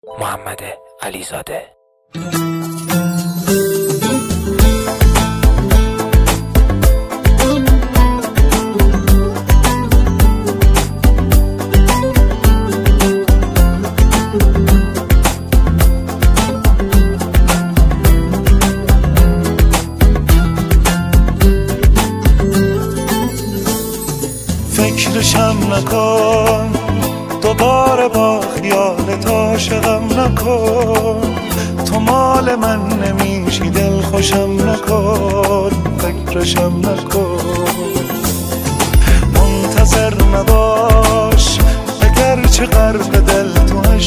محمد علیزاده. فکرشم نکن دوباره با خیالت عاشقم نکن، تو مال من نمیشی دل خوشم نکن، فکرشم نکن. منتظر نباش اگر چه غرق دل تو